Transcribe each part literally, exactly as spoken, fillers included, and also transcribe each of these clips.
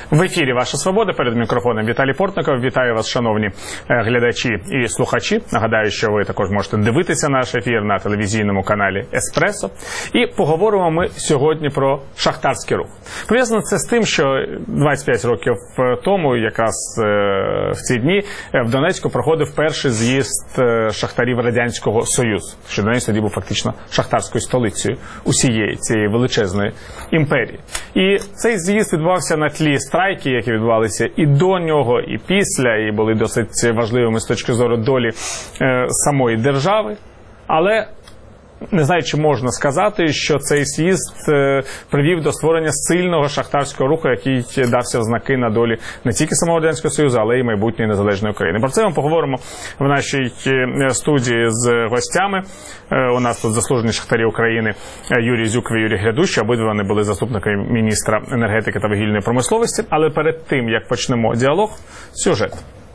В ефірі «Ваша свобода», перед мікрофоном Віталій Портников. Вітаю вас, шановні глядачі і слухачі. Нагадаю, що ви також можете дивитися наш ефір на телевізійному каналі «Еспресо». І поговоримо ми сьогодні про шахтарський рух. Пов'язано це з тим, що двадцять п'ять років тому, якраз в ці дні, в Донецьку проходив перший з'їзд шахтарів Радянського Союзу. Що Донецьк тоді був фактично шахтарською столицею усієї цієї величезної імперії. І цей з'їзд відбувався на тлі страйки, які відбувалися і до нього, і після, і були досить важливими з точки зору долі е, самої держави. Але не знаю, чи можна сказати, що цей з'їзд е, привів до створення сильного шахтарського руху, який дався в знаки на долі не тільки самого Радянського Союзу, але й майбутньої незалежної України. Про це ми поговоримо в нашій студії з гостями. Е, у нас тут заслужені шахтарі України Юрій Зюков і Юрій Грядущий. Обидва вони були заступниками міністра енергетики та вугільної промисловості. Але перед тим, як почнемо діалог, сюжет.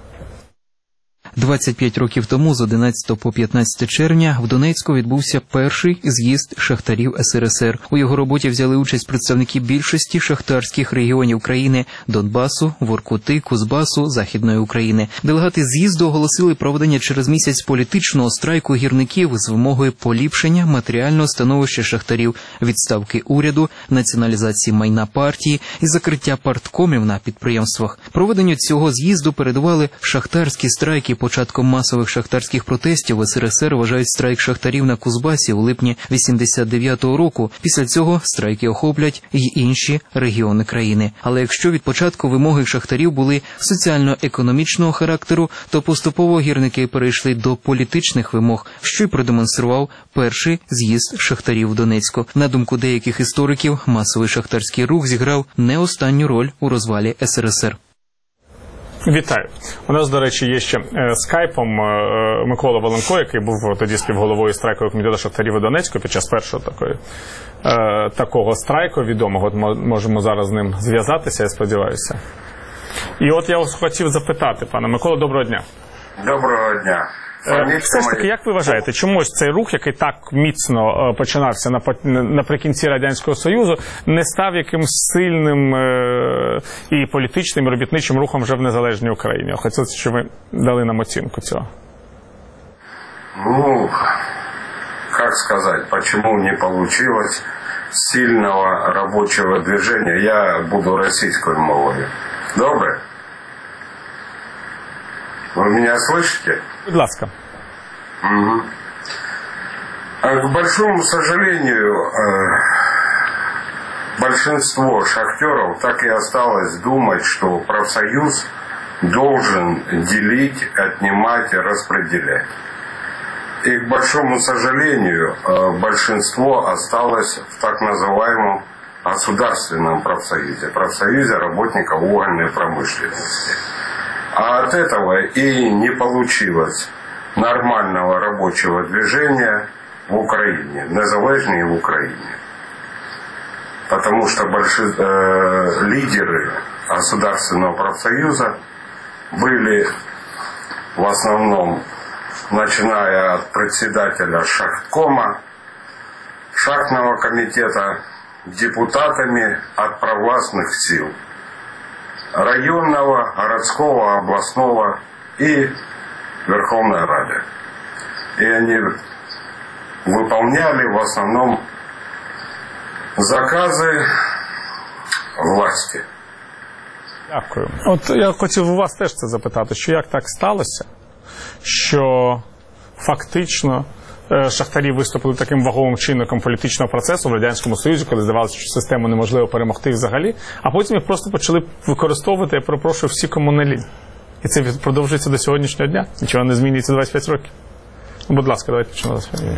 двадцять п'ять років тому, з одинадцятого по п'ятнадцяте червня, в Донецьку відбувся перший з'їзд шахтарів ес ер ес ер. У його роботі взяли участь представники більшості шахтарських регіонів країни – Донбасу, Воркути, Кузбасу, Західної України. Делегати з'їзду оголосили проведення через місяць політичного страйку гірників з вимогою поліпшення матеріального становища шахтарів, відставки уряду, націоналізації майна партії і закриття парткомів на підприємствах. Проведенню цього з'їзду передували шахтарські страйки. Початком масових шахтарських протестів в ес ер ес ер вважають страйк шахтарів на Кузбасі у липні вісімдесят дев'ятого року. Після цього страйки охоплять й інші регіони країни. Але якщо від початку вимоги шахтарів були соціально-економічного характеру, то поступово гірники перейшли до політичних вимог, що й продемонстрував перший з'їзд шахтарів в Донецьку. На думку деяких істориків, масовий шахтарський рух зіграв не останню роль у розвалі ес ер ес ер. Вітаю. У нас, до речі, є ще е, скайпом е, Микола Волонко, який був тоді співголовою страйкового комітету шахтарів у Донецьку під час першого такої, е, такого страйку відомого. От можемо зараз з ним зв'язатися, я сподіваюся. І от я вас хотів запитати, пане Микола, доброго дня. Доброго дня. Е, все ж таки, як ви вважаєте, чомусь цей рух, який так міцно починався наприкінці Радянського Союзу, не став якимось сильним е, і політичним, і робітничим рухом вже в незалежній Україні? Хотілося, щоб ви дали нам оцінку цього. Ну, как сказать, почему не получилось сильного рабочего движения? Я буду российской мовою. Добре? Вы меня слышите? Будь ласка. Угу. К большому сожалению, большинство шахтеров так и осталось думать, что профсоюз должен делить, отнимать и распределять. И, к большому сожалению, большинство осталось в так называемом государственном профсоюзе, профсоюзе работников угольной промышленности. А от этого и не получилось нормального рабочего движения в Украине, в незалежной в Украине. Потому что большие э, лидеры государственного профсоюза были в основном, начиная от председателя шахткома, шахтного комитета, депутатами от провластных сил. Районного, городского, областного и Верховной Рады. И они выполняли в основном закази власті. Дякую. От я хотів у вас теж це запитати, що як так сталося, що фактично шахтарі виступили таким ваговим чинником політичного процесу в Радянському Союзі, коли здавалося, що систему неможливо перемогти взагалі, а потім їх просто почали використовувати, я перепрошую, всі комуналі. І це продовжується до сьогоднішнього дня. Нічого не змінюється двадцять п'ять років. Ну, будь ласка, давайте почнемо з вас.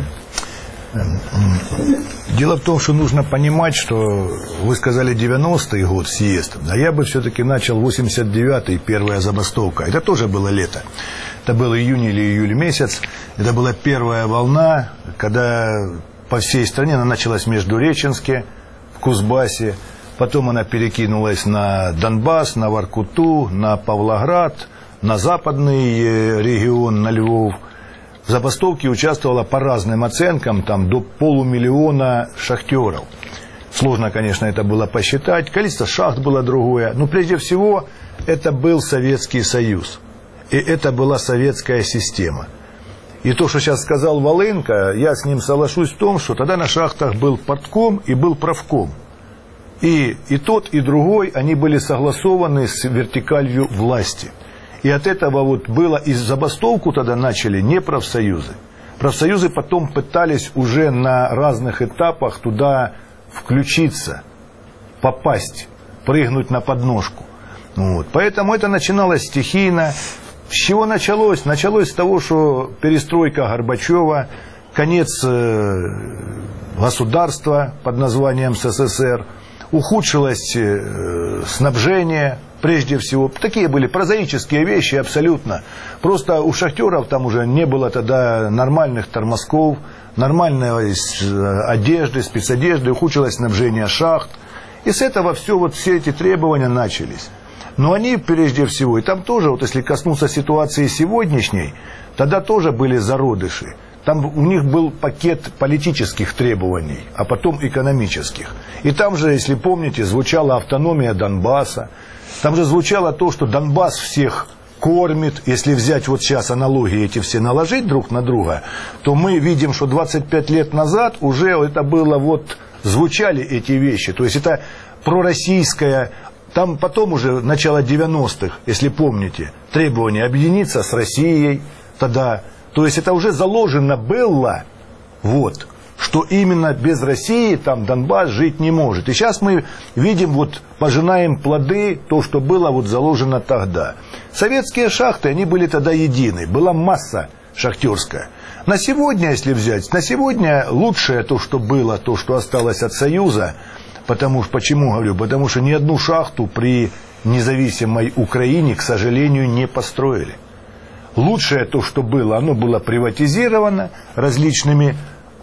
Дело в том, что нужно понимать, что вы сказали девяностый год съезд, а я бы все-таки начал восемьдесят девятый, первая забастовка. Это тоже было лето. Это был июнь или июль месяц. Это была первая волна, когда по всей стране она началась в Междуреченске, в Кузбассе. Потом она перекинулась на Донбасс, на Воркуту, на Павлоград, на западный регион, на Львов. В забастовке участвовало по разным оценкам там, до полумиллиона шахтеров. Сложно, конечно, это было посчитать. Количество шахт было другое. Но прежде всего, это был Советский Союз. И это была советская система. И то, что сейчас сказал Волынка, я с ним соглашусь в том, что тогда на шахтах был партком и был правком. И, и тот, и другой, они были согласованы с вертикалью власти. И от этого вот было, и забастовку тогда начали не профсоюзы. Профсоюзы потом пытались уже на разных этапах туда включиться, попасть, прыгнуть на подножку. Вот. Поэтому это начиналось стихийно. С чего началось? Началось с того, что перестройка Горбачева, конец э, государства под названием СССР, ухудшилось э, снабжение, прежде всего. Такие были прозаические вещи абсолютно. Просто у шахтеров там уже не было тогда нормальных тормозков, нормальной одежды, спецодежды, ухудшилось снабжение шахт. И с этого все, вот, все эти требования начались. Но они прежде всего, и там тоже, вот если коснуться ситуации сегодняшней, тогда тоже были зародыши. Там у них был пакет политических требований, а потом экономических. И там же, если помните, звучала автономия Донбасса. Там же звучало то, что Донбасс всех кормит. Если взять вот сейчас аналогии эти все наложить друг на друга, то мы видим, что двадцать пять лет назад уже это было вот, звучали эти вещи. То есть это пророссийская. Там потом уже начало девяностых, если помните, требование объединиться с Россией тогда. То есть это уже заложено было, вот, что именно без России там Донбасс жить не может. И сейчас мы видим, вот, пожинаем плоды, то, что было вот заложено тогда. Советские шахты, они были тогда едины, была масса шахтерская. На сегодня, если взять, на сегодня лучшее то, что было, то, что осталось от Союза. Потому, почему говорю? Потому что ни одну шахту при независимой Украине, к сожалению, не построили. Лучшее то, что было, оно было приватизировано различными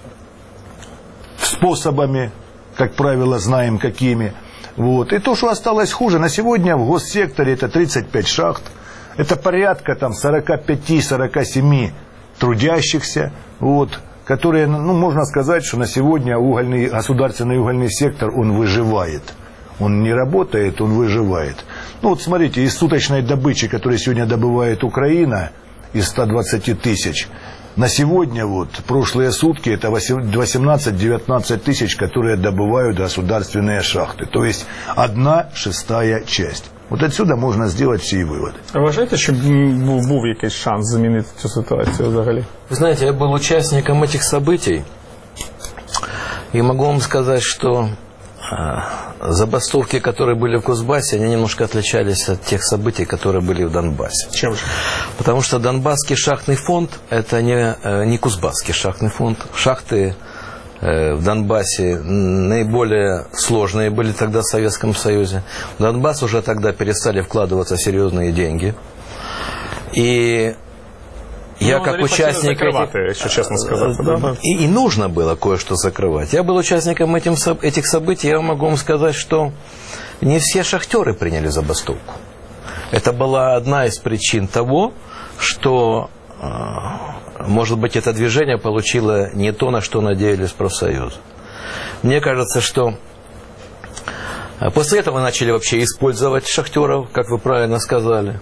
способами, как правило, знаем какими. Вот. И то, что осталось хуже, на сегодня в госсекторе это тридцать пять шахт, это порядка там сорок пять - сорок семь трудящихся, вот, которые, ну, можно сказать, что на сегодня угольный, государственный угольный сектор, он выживает. Он не работает, он выживает. Ну вот смотрите, из суточной добычи, которую сегодня добывает Украина, из ста двадцати тысяч, на сегодня вот, прошлые сутки, это восемнадцать - девятнадцать тысяч, которые добывают государственные шахты. То есть одна шестая часть. Вот отсюда можна сделать всі виводи. А вважаєте, що був, був якийсь шанс змінити цю ситуацію взагалі? Вы знаете, я был участником этих событий, и могу вам сказать, что э, забастовки, которые были в Кузбассе, они немножко отличались от тех событий, которые были в Донбассе. Чем же? Потому что Донбасский шахтный фонд – это не, э, не Кузбасский шахтный фонд. Шахты в Донбассе наиболее сложные были тогда в Советском Союзе. В Донбасс уже тогда перестали вкладываться серьезные деньги. И я ну, как участник этих... если честно сказать, да? и, и нужно было кое-что закрывать. Я был участником этим, этих событий. Я могу вам сказать, что не все шахтеры приняли забастовку. Это была одна из причин того, что... может быть, это движение получило не то, на что надеялись профсоюзы. Мне кажется, что после этого начали вообще использовать шахтеров, как вы правильно сказали,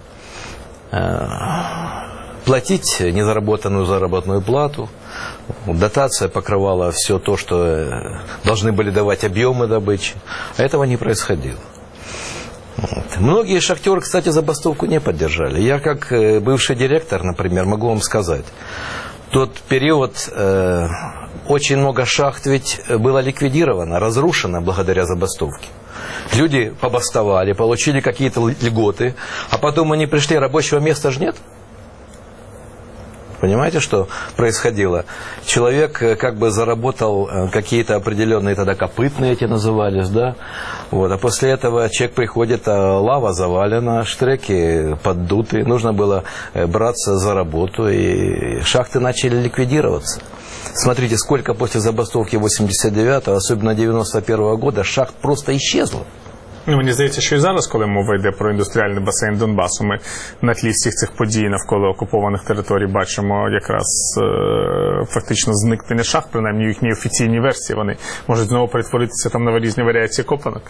платить незаработанную заработную плату. Дотация покрывала все то, что должны были давать объемы добычи. А этого не происходило. Вот. Многие шахтеры, кстати, забастовку не поддержали. Я, как бывший директор, например, могу вам сказать, тот период э, очень много шахт ведь было ликвидировано, разрушено благодаря забастовке. Люди побастовали, получили какие-то льготы, а потом они пришли, рабочего места же нет. Понимаете, что происходило? Человек как бы заработал какие-то определенные, тогда копытные эти назывались, да? Вот, а после этого человек приходит, а лава завалена, штреки поддуты, нужно было браться за работу, и шахты начали ликвидироваться. Смотрите, сколько после забастовки восемьдесят девятого, особенно девяносто первого года, шахт просто исчезло. Ну, мені здається, що і зараз, коли мова йде про індустріальний басейн Донбасу, ми на тлі всіх цих подій навколо окупованих територій бачимо якраз е- фактично зникнення шахт, принаймні в їхній офіційній версії. Вони можуть знову перетворитися там на різні варіації копанок.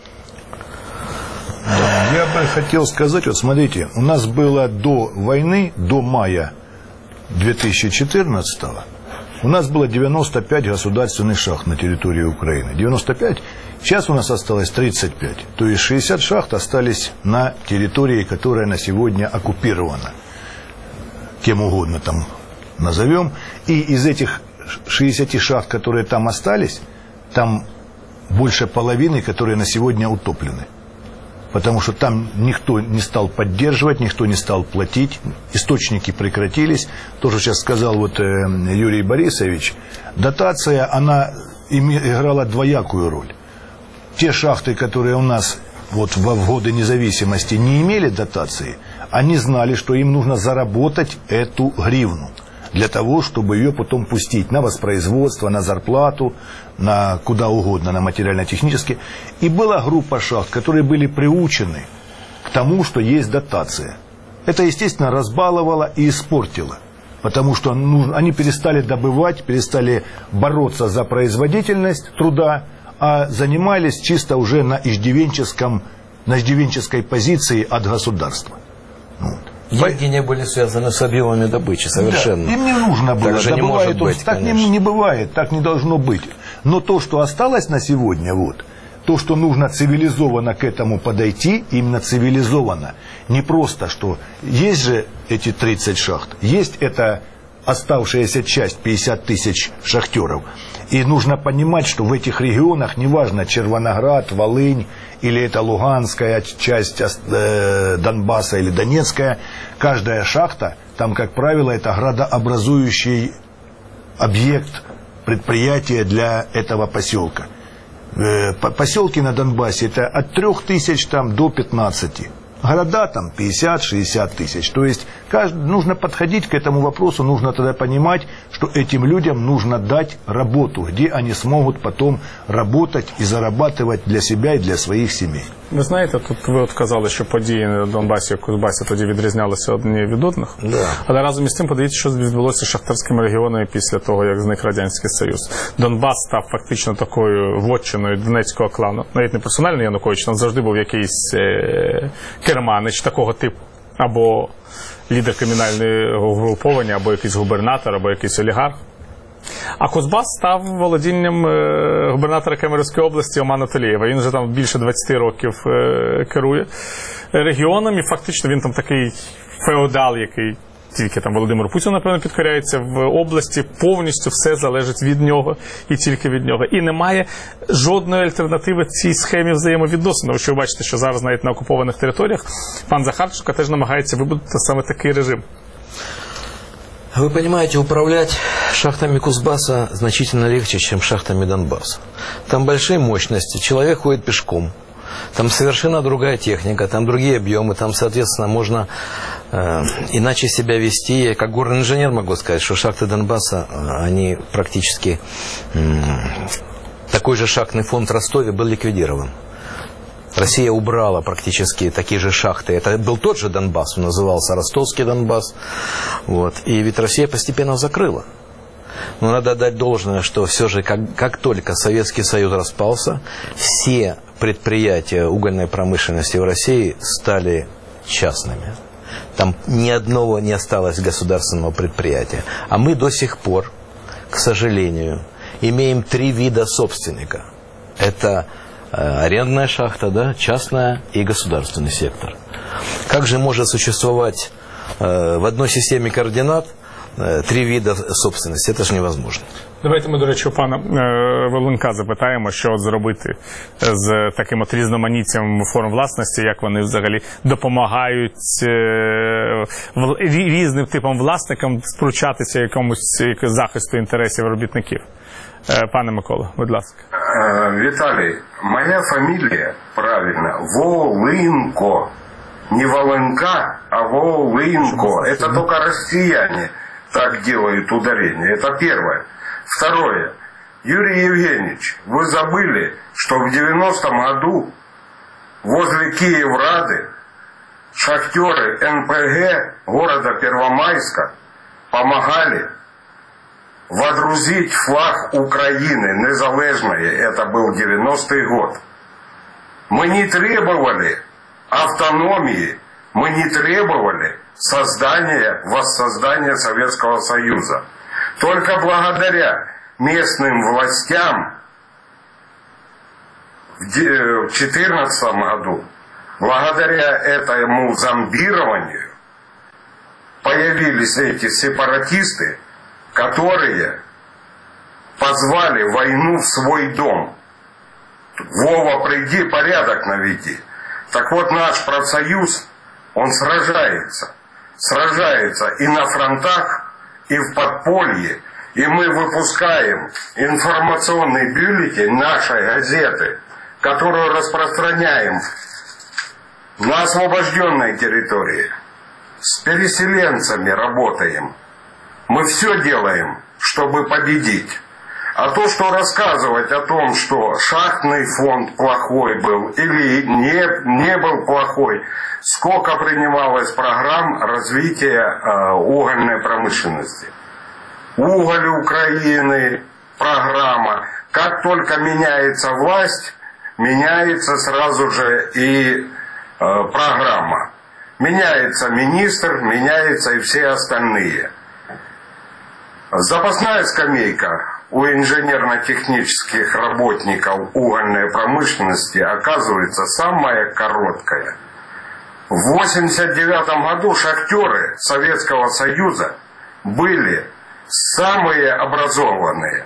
Я бы хотел сказать, вот смотрите, у нас было до войны, до мая две тысячи четырнадцатого, у нас было девяносто пять государственных шахт на территории Украины. девяносто пять. Сейчас у нас осталось тридцать пять. То есть шестьдесят шахт остались на территории, которая на сегодня оккупирована. Кем угодно там назовем. И из этих шестидесяти шахт, которые там остались, там больше половины, которые на сегодня утоплены. Потому что там никто не стал поддерживать, никто не стал платить, источники прекратились. То, что сейчас сказал вот, э, Юрий Борисович, дотация, она играла двоякую роль. Те шахты, которые у нас вот, в годы независимости не имели дотации, они знали, что им нужно заработать эту гривну для того, чтобы ее потом пустить на воспроизводство, на зарплату, на куда угодно, на материально-технические. И была группа шахт, которые были приучены к тому, что есть дотация. Это, естественно, разбаловало и испортило. Потому что ну, они перестали добывать, перестали бороться за производительность труда, а занимались чисто уже на иждивенческом, на иждивенческой позиции от государства. Вот. Деньги не были связаны с объемами добычи совершенно. Да, им не нужно было. Так же не может быть, так не, не бывает, так не должно быть. Но то, что осталось на сегодня, вот, то, что нужно цивилизованно к этому подойти, именно цивилизованно. Не просто, что есть же эти тридцать шахт, есть эта оставшаяся часть, пятьдесят тысяч шахтеров. И нужно понимать, что в этих регионах, неважно, Червоноград, Волынь, или это Луганская часть э, Донбасса или Донецкая, каждая шахта, там, как правило, это градообразующий объект, предприятие для этого поселка. Э, поселки на Донбассе это от трех тысяч там, до пятнадцати. Города там пятьдесят-шестьдесят тысяч. То есть кажд... нужно подходить к этому вопросу, нужно тогда понимать, что этим людям нужно дать работу, где они смогут потом работать и зарабатывать для себя и для своих семей. Ви знаєте, тут ви от казали, що події на Донбасі і Кузбасі тоді відрізнялися одні від одних. Да. Але разом із тим, подивіться, що відбулося з шахтарськими регіонами після того, як зник Радянський Союз. Донбас став фактично такою вотчиною Донецького клану. Навіть не персонально Янукович, там завжди був якийсь е- керманич такого типу. Або лідер кримінального угруповання, або якийсь губернатор, або якийсь олігарх. А Кузбас став володінням е, губернатора Кемеровської області Омана Толєєва. Він вже там більше двадцять років е, керує регіоном, і фактично він там такий феодал, який тільки там Володимиру Путіну, напевно, підкоряється в області, повністю все залежить від нього і тільки від нього. І немає жодної альтернативи цій схемі взаємовідносин. Ви що ви бачите, що зараз навіть на окупованих територіях пан Захарченко теж намагається вибудувати саме такий режим. Вы понимаете, управлять шахтами Кузбасса значительно легче, чем шахтами Донбасса. Там большие мощности, человек ходит пешком, там совершенно другая техника, там другие объемы, там, соответственно, можно э, иначе себя вести. Я как горный инженер могу сказать, что шахты Донбасса, они практически... Э, такой же шахтный фонд в Ростове был ликвидирован. Россия убрала практически такие же шахты. Это был тот же Донбасс, он назывался Ростовский Донбасс. Вот. И ведь Россия постепенно закрыла. Но надо отдать должное, что все же, как, как только Советский Союз распался, все предприятия угольной промышленности в России стали частными. Там ни одного не осталось государственного предприятия. А мы до сих пор, к сожалению, имеем три вида собственника. Это арендная шахта, да, частная и государственный сектор. Как же может существовать э, в одной системе координат э, три вида собственности? Это же невозможно. Давайте ми, до речі, у пана е, Волинка запитаємо, що от зробити з таким от різноманіттям форм власності, як вони взагалі допомагають е, в, різним типам власникам спручатися якомусь захисту інтересів робітників. Е, пане Микола, будь ласка. Виталий, моя фамилия, правильно, Волынко. Не Волынка, а Волынко. Это только россияне так делают ударение. Это первое. Второе. Юрий Евгеньевич, вы забыли, что в девяностом году возле Киеврады шахтеры эн пэ гэ города Первомайска помогали водрузить флаг Украины незалежной. Это был девяностый год. Мы не требовали автономии, мы не требовали создания, воссоздания Советского Союза. Только благодаря местным властям в две тысячи четырнадцатом году, благодаря этому зомбированию, появились эти сепаратисты, которые позвали войну в свой дом. Вова, приди, порядок наведи. Так вот, наш профсоюз, он сражается. Сражается и на фронтах, и в подполье. И мы выпускаем информационный бюллетень нашей газеты, которую распространяем на освобожденной территории. С переселенцами работаем. Мы все делаем, чтобы победить. А то, что рассказывать о том, что шахтный фонд плохой был или не, не был плохой, сколько принималось программ развития э, угольной промышленности. Уголь Украины, программа. Как только меняется власть, меняется сразу же и э, программа. Меняется министр, меняются и все остальные. Запасная скамейка у инженерно-технических работников угольной промышленности оказывается самая короткая. В восемьдесят девятом году шахтеры Советского Союза были самые образованные.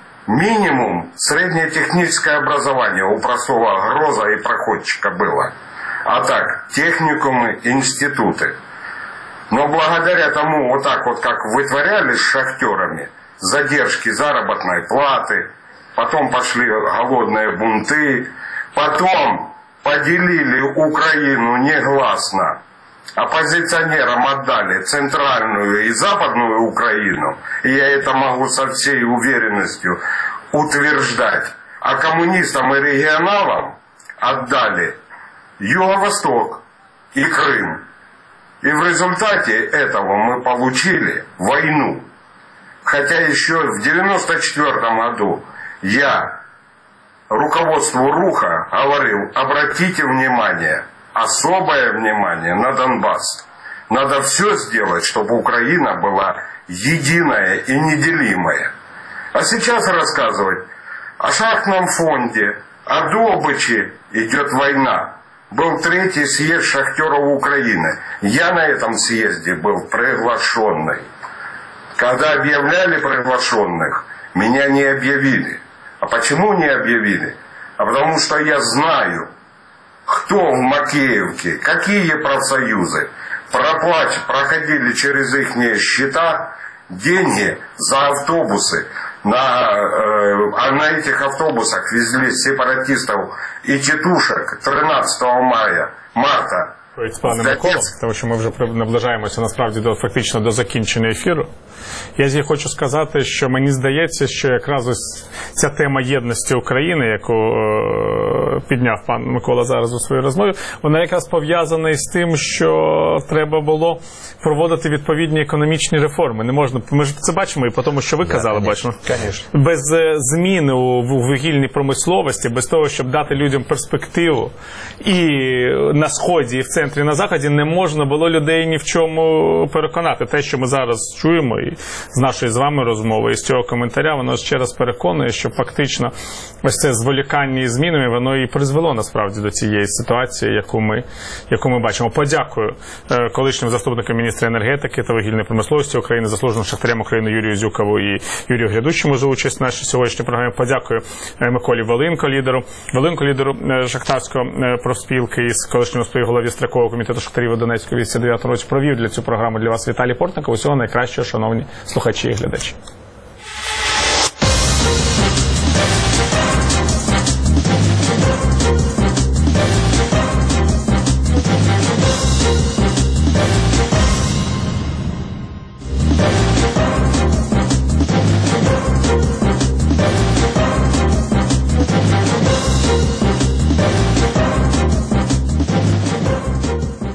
Минимум среднетехническое образование у простого гроза и проходчика было. А так, техникумы, институты. Но благодаря тому, вот так вот, как вытворялись с шахтерами, задержки заработной платы, потом пошли голодные бунты, потом поделили Украину негласно, оппозиционерам отдали центральную и западную Украину, и я это могу со всей уверенностью утверждать, а коммунистам и регионалам отдали Юго-Восток и Крым. И в результате этого мы получили войну. Хотя еще в девяносто четвёртом году я руководству РУХа говорил: обратите внимание, особое внимание на Донбасс. Надо все сделать, чтобы Украина была единая и неделимая. А сейчас рассказывать о шахтном фонде, о добыче идет война. Был третий съезд шахтеров Украины. Я на этом съезде был приглашенный. Когда объявляли приглашенных, меня не объявили. А почему не объявили? А потому что я знаю, кто в Макеевке, какие профсоюзы проплач, проходили через их счета деньги за автобусы. На, э, а на этих автобусах везли сепаратистов і тітушек тринадцятого мая, марта. Пане Микола, тому що ми вже наближаємося насправді до фактично до закінчення ефіру. Я зі хочу сказати, що мені здається, що якраз ось ця тема єдності України, яку е, підняв пан Микола зараз у своїй розмові, вона якраз пов'язана із тим, що треба було проводити відповідні економічні реформи. Не можна, ми ж це бачимо і по тому, що ви да, казали, конечно, бачимо. Конечно. Без зміни у вугільній промисловості, без того, щоб дати людям перспективу і на Сході, і в центрі, і на Заході, не можна було людей ні в чому переконати. Те, що ми зараз чуємо і з нашої з вами розмови, і з цього коментаря, воно ще раз переконує, що фактично ось це зволікання із змінами, воно і призвело насправді до цієї ситуації, яку ми, яку ми бачимо. Подякую колишньому заступнику міністра енергетики та вугільної промисловості України, заслуженому шахтарям України Юрію Зюкову і Юрію Грядущому за участь в нашій сьогоднішній програмі. Подякую Миколі Волинко, лідеру, Волинко, лідеру шахтарської профспілки із колишньому співголові Строкового комітету шахтарів у Донецькому вісімдесят дев'ятому році. Провів для цю програму для вас Віталій Портников. Усього найкращого, шановні слухачі і глядачі.